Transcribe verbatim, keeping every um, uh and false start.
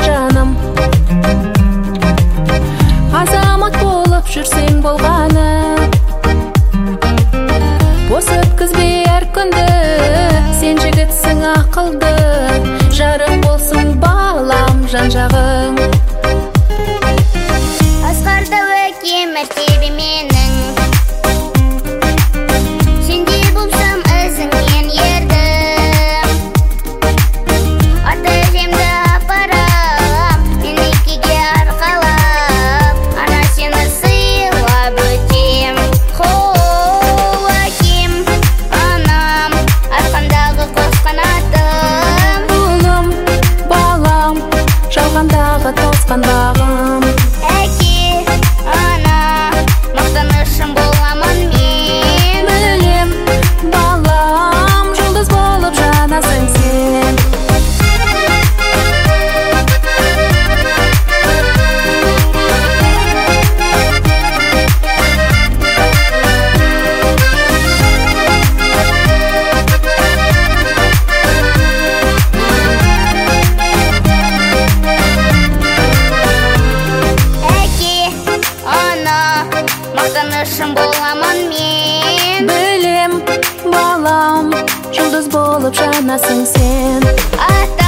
жаным. Азамат болып жүрсең болғаны, бос өткізбе әр күнді, сен жігітсің ақылды, жарық болсын балам жан-жағың. Асқарда өке мәртебе менің, сендей болсам ізіңнен ердім. Ата-әжемді апарам, мен екеге арқалап, ана сені сыйлап өтем. Хоу, әкем, анам, арқандағы қос қанатым. Ұлым, балам, жалғандағы тосқан бағым. Әке, ана, мақтанышым боламын мен. Білем, балам, жұлдыз болып жанасың сен. Әке, ана, мақтанышым боламын мен. Білем, балам, жұлдыз болып жанасың сен. Ата